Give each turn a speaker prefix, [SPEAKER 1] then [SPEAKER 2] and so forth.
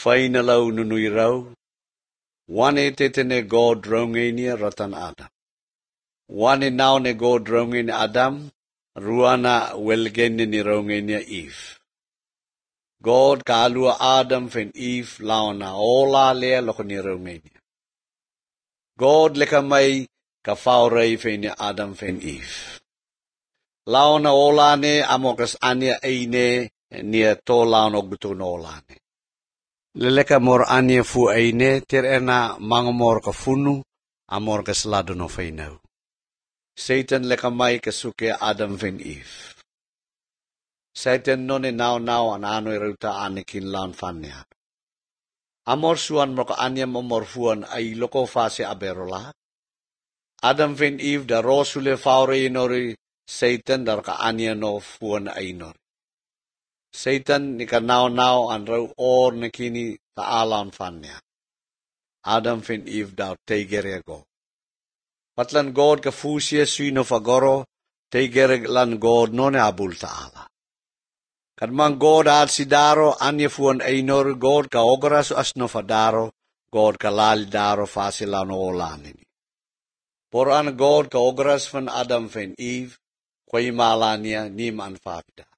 [SPEAKER 1] fainalaw nunuy raw, wane tetene God rongenia ratan Adam. Wane now ne God rongenia Adam, ruana welgeni ni rongenia Eve. God kalua Adam fen Eve launa ola lea loko ni rongenia. God leka mai ka faurei fen Adam fen Eve. Launa ola ne amokas ania eine nia to launa ogutun ola ne. Leleka mor ania fu eine ter ena mangomor ka funu amor ka slado no fainau. Satan leka mai ka suke Adam fen Eve. Satan none now an ano iruta anikin laun fanya. Amor suan mo ka ania momor fuan ay loko fase aberola. Adam fen Eve da rosule faure inori Satan dar ka ania no fuan ay inori. Satan ni ka now an raw or na kini taalaun fanya. Adam fen Eve daw tegerego. Patlan God ka fusia suino fagoro tegereg lan God none abul taala. Kadmang God at si daro anya fuan ainor God ka ogras asno fadaro God ka lal daro fasilan olanin. Por an God ka ogras fan Adam fen Eve kway malania ni man fabda.